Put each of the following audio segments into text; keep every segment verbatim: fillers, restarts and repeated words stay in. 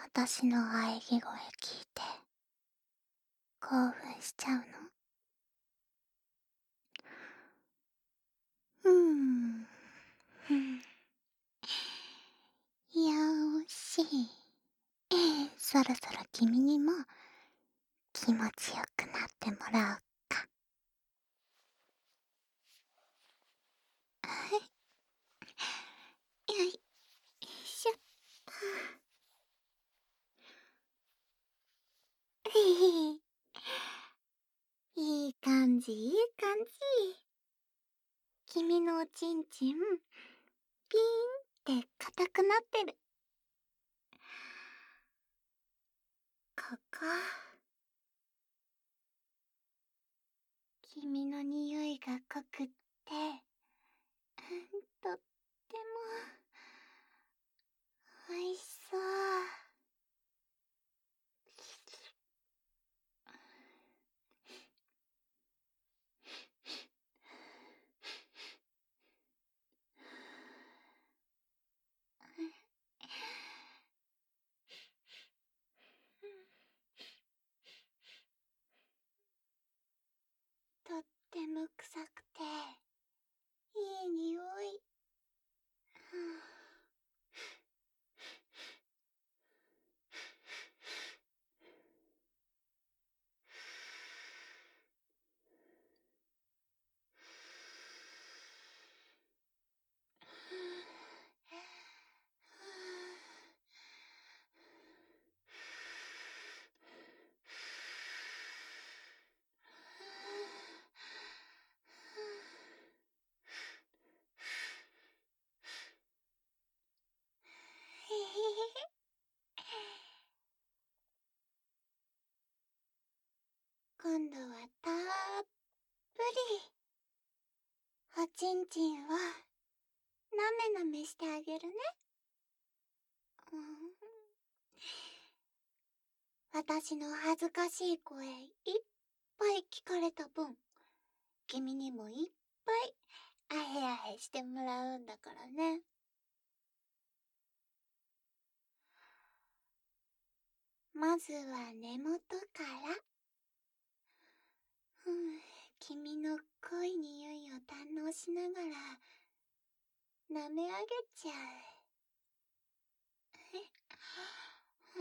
私の喘ぎ声聞いて興奮しちゃうの？うーん。よーし。そろそろ君にも気持ちよくなってもらおうか。よいしょっと。いい感じいい感じ。君のおちんちんピーンって硬くなってる。ここ君の匂いが濃くってとってもおいしそう。とっても臭くていい匂い。今度はたっぷりおちんちんをなめなめしてあげるね。うん、私の恥ずかしい声いっぱい聞かれた分、君にもいっぱいあへあへしてもらうんだからね。まずは根元から。うん、君の濃い匂いを堪能しながら舐め上げちゃう。うん、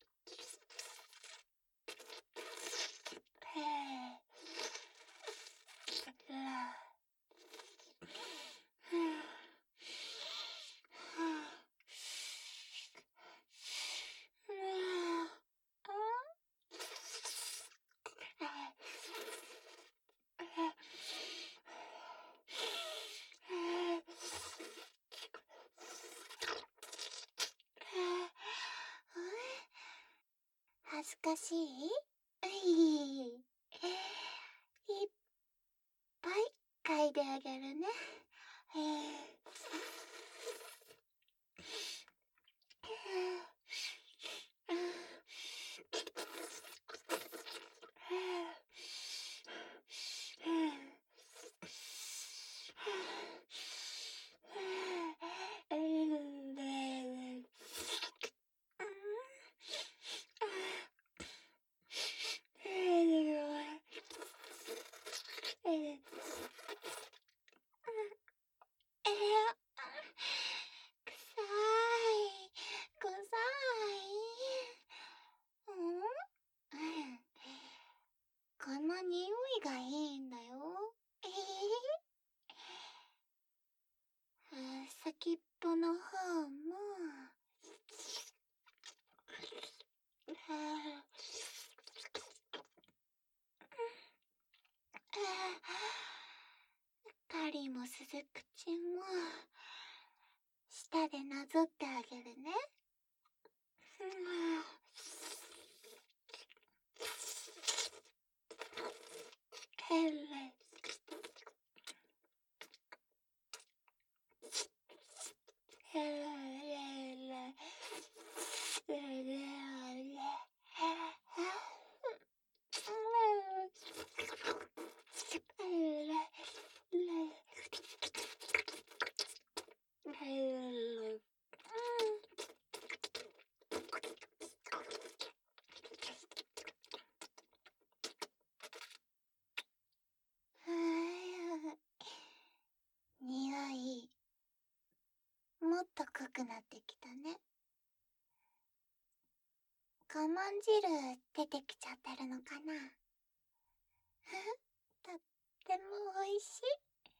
恥ずかしい？いい。いっぱい嗅いであげるね。この匂いがいいんだよ。えへへ。先っぽの方も狩りも鈴口も舌でなぞってあげるね。へれへれへれもっと濃くなってきたね。我慢汁出てきちゃってるのかな。とってもおいしい。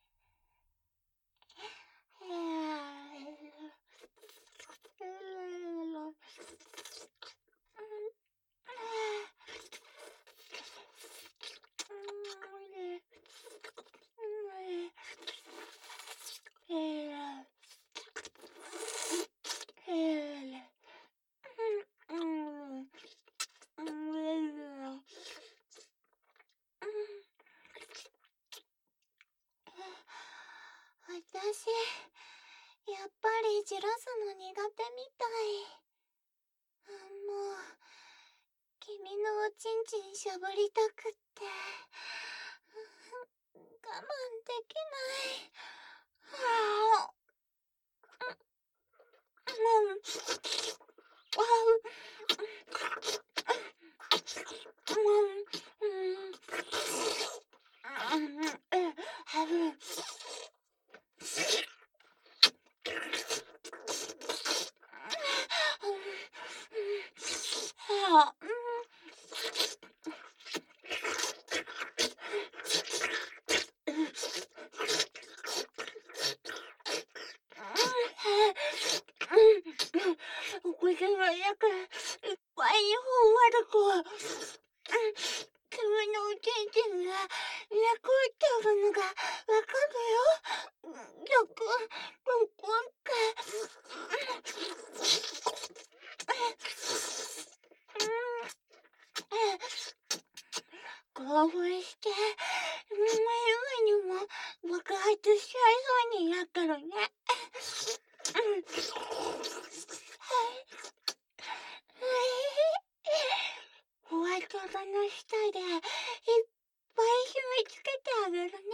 私、やっぱりじらすの苦手みたい。もう、君のおちんちんしゃぶりたくって、我慢できない。はあ、うん、お口が約いっぱいにほわる子。君のおちんちんが猫ってるのがわかるよ。よく、よくわか興奮して、今にも爆発しちゃいそうになってるね。ホワイトの下でいっぱい締め付けてあげるね。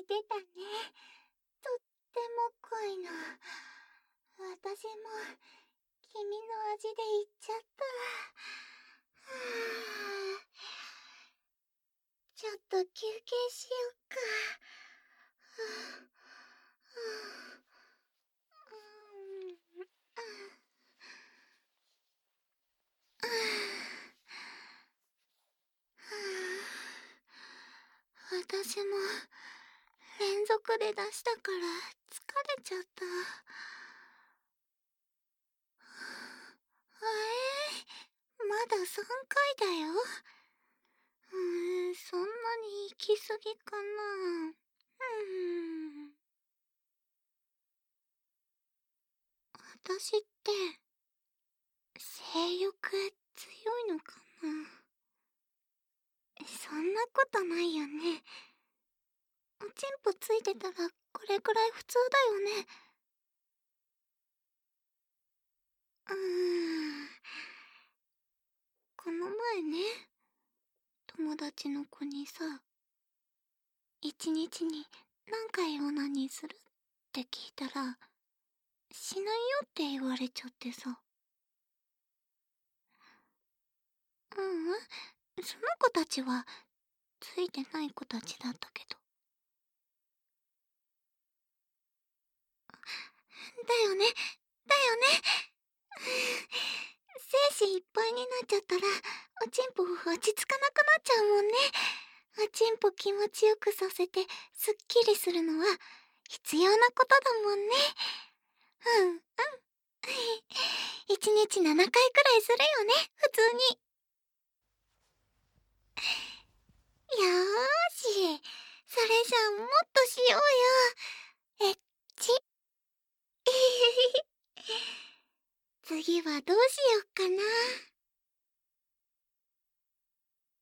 てたね。とっても濃いの。私も君の味で言っちゃった。はぁ、ちょっと休憩しよっか。はぁ、はぁ、うん、はぁ、私も連続で出したから疲れちゃった。えー、まださんかいだよ。うーん、そんなに行き過ぎかな。うーん。私って性欲強いのかな。そんなことないよね。おちんぽついてたらこれくらい普通だよね。うーん。この前ね、友達の子にさ、一日に何回オナニーするって聞いたら、しないよって言われちゃってさ。ううん、その子たちはついてない子たちだったけど。だよね、だよね。精子いっぱいになっちゃったらおちんぽ落ち着かなくなっちゃうもんね。おちんぽ気持ちよくさせてすっきりするのは必要なことだもんね。うんうん。一日ななかいくらいするよね、普通に。よーし、それじゃあもっとしようよ。えっち。次はどうしよっかな。